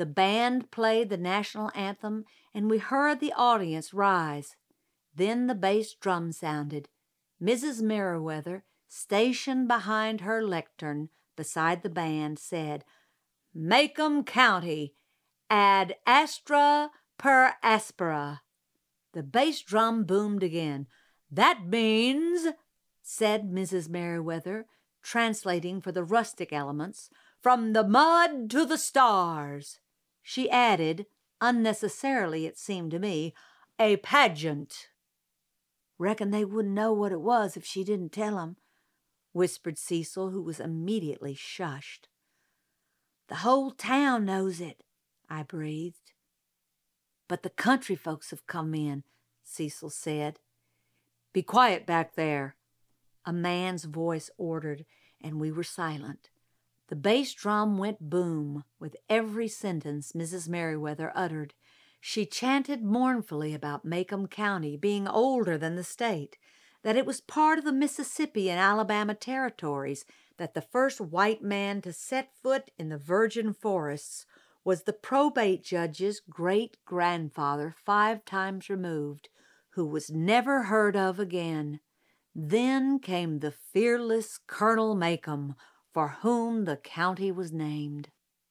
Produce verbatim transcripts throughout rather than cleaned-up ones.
The band played the national anthem, and we heard the audience rise. Then the bass drum sounded. Missus Merriweather, stationed behind her lectern beside the band, said, "Macomb County, ad astra per aspera." The bass drum boomed again. "That means," said Missus Merriweather, translating for the rustic elements, "from the mud to the stars." She added, unnecessarily it seemed to me, "a pageant." "Reckon they wouldn't know what it was if she didn't tell 'em," whispered Cecil, who was immediately shushed. "The whole town knows it," I breathed. "But the country folks have come in," Cecil said. "Be quiet back there," a man's voice ordered, and we were silent. The bass drum went boom with every sentence Missus Merriweather uttered. She chanted mournfully about Macomb County being older than the state, that it was part of the Mississippi and Alabama territories, that the first white man to set foot in the virgin forests was the probate judge's great-grandfather five times removed, who was never heard of again. Then came the fearless Colonel Macomb, for whom the county was named.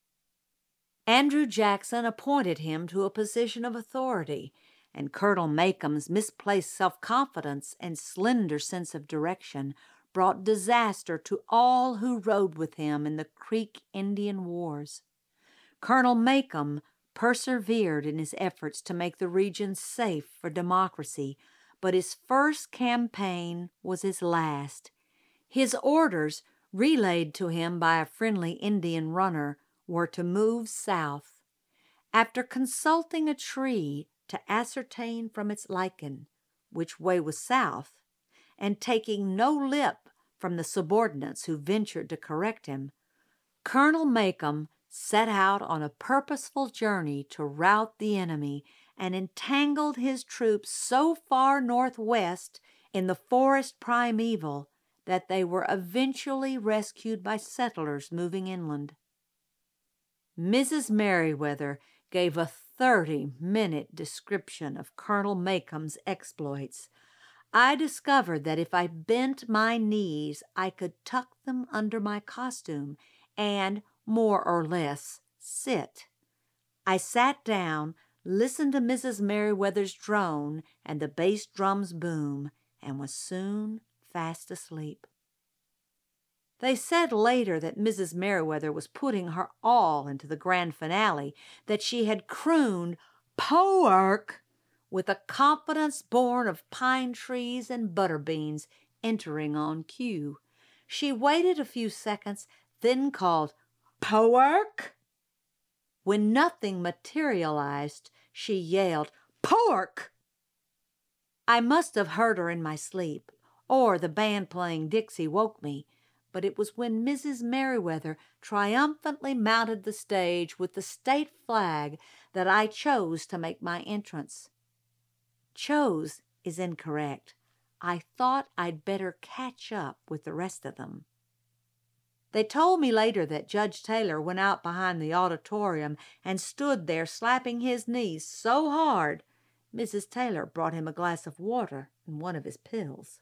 Andrew Jackson appointed him to a position of authority, and Colonel Macomb's misplaced self-confidence and slender sense of direction brought disaster to all who rode with him in the Creek Indian Wars. Colonel Macomb persevered in his efforts to make the region safe for democracy, but his first campaign was his last. His orders, relayed to him by a friendly Indian runner, were to move south. After consulting a tree to ascertain from its lichen which way was south, and taking no lip from the subordinates who ventured to correct him, Colonel Macomb set out on a purposeful journey to rout the enemy, and entangled his troops so far northwest in the forest primeval that they were eventually rescued by settlers moving inland. Missus Merriweather gave a thirty-minute description of Colonel Macomb's exploits. I discovered that if I bent my knees, I could tuck them under my costume and, more or less, sit. I sat down, listened to Missus Merriweather's drone and the bass drum's boom, and was soon fast asleep. They said later that Missus Merriweather was putting her all into the grand finale, that she had crooned "Pork" with a confidence born of pine trees and butter beans entering on cue. She waited a few seconds, then called "Pork." When nothing materialized, she yelled, "Pork!" I must have heard her in my sleep, or the band playing Dixie woke me, but it was when Missus Merriweather triumphantly mounted the stage with the state flag that I chose to make my entrance. Chose is incorrect. I thought I'd better catch up with the rest of them. They told me later that Judge Taylor went out behind the auditorium and stood there slapping his knees so hard Missus Taylor brought him a glass of water and one of his pills.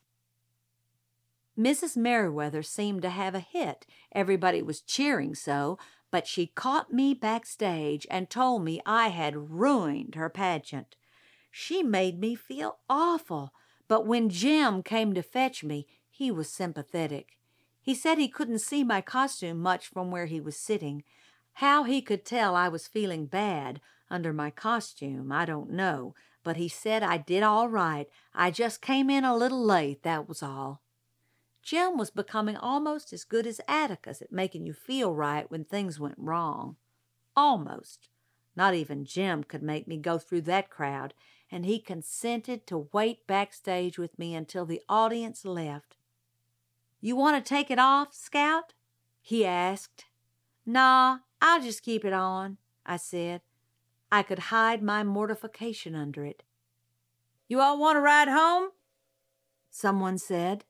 Missus Merriweather seemed to have a hit. Everybody was cheering so, but she caught me backstage and told me I had ruined her pageant. She made me feel awful, but when Jim came to fetch me, he was sympathetic. He said he couldn't see my costume much from where he was sitting. How he could tell I was feeling bad under my costume, I don't know, but he said I did all right. I just came in a little late, that was all. Jim was becoming almost as good as Atticus at making you feel right when things went wrong. Almost. Not even Jim could make me go through that crowd, and he consented to wait backstage with me until the audience left. "You want to take it off, Scout?" he asked. "Nah, I'll just keep it on," I said. I could hide my mortification under it. "You all want to ride home?" someone said.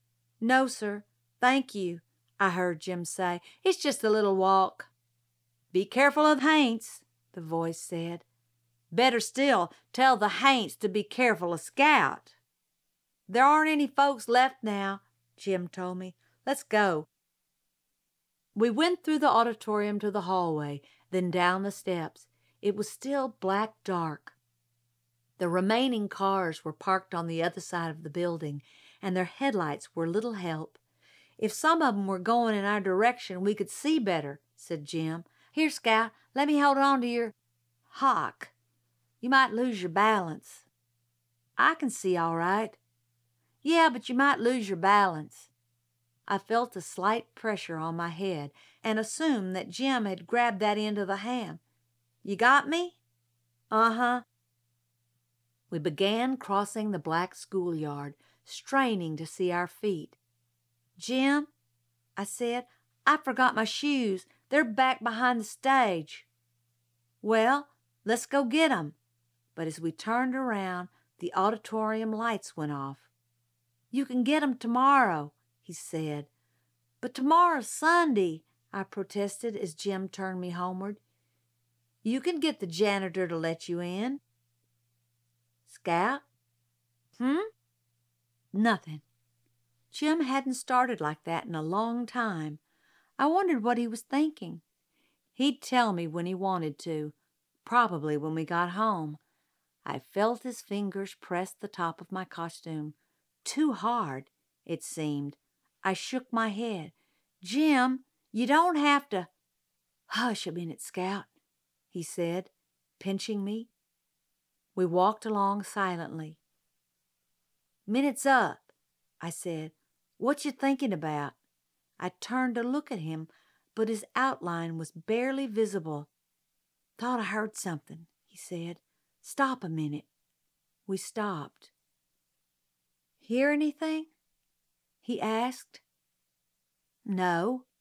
"No, sir, thank you," I heard Jim say. "It's just a little walk." Be careful of Haints, the voice said. Better still, tell the Haints to be careful of Scout. There aren't any folks left now, Jim told me. Let's go. We went through the auditorium to the hallway, then down the steps. It was still black dark. The remaining cars were parked on the other side of the building, and their headlights were little help. If some of them were going in our direction, we could see better, said Jim. Here, Scout, let me hold on to your hock. You might lose your balance. I can see all right. Yeah, but you might lose your balance. I felt a slight pressure on my head and assumed that Jim had grabbed that end of the ham. You got me? Uh-huh. We began crossing the black schoolyard, straining to see our feet. Jim, I said, I forgot my shoes. They're back behind the stage. Well, let's go get 'em. But as we turned around, the auditorium lights went off. You can get 'em tomorrow, he said. But tomorrow's Sunday, I protested as Jim turned me homeward. You can get the janitor to let you in. Scout? Hmm? Nothing. Jim hadn't started like that in a long time. I wondered what he was thinking. He'd tell me when he wanted to, probably when we got home. I felt his fingers press the top of my costume. Too hard, it seemed. I shook my head. Jim, you don't have to. Hush a minute, Scout, he said, pinching me. We walked along silently. Minute's up, I said. What you thinking about? I turned to look at him, but his outline was barely visible. Thought I heard something, he said. Stop a minute. We stopped. Hear anything? He asked. No,